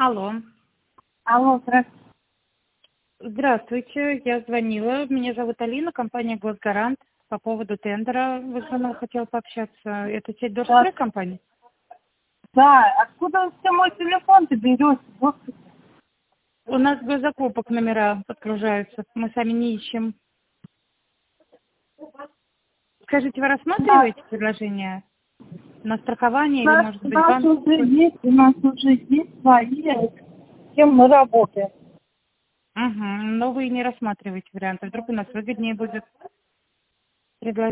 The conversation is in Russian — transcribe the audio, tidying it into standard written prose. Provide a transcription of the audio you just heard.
Алло. Алло, здравствуйте. Здравствуйте, я звонила. Меня зовут Алина, компания «Госгарант». По поводу тендера вы со мной хотела пообщаться. Это сеть Дорстрой компания? Да, откуда все мой телефон-то берете? Господи. У нас госзакупок номера подгружаются. Мы сами не ищем. Скажите, вы рассматриваете предложение на страхование или, может быть, банк? У нас уже есть свои, с кем мы работаем. Угу. Но вы не рассматриваете варианты. Вдруг у нас выгоднее будет предложение.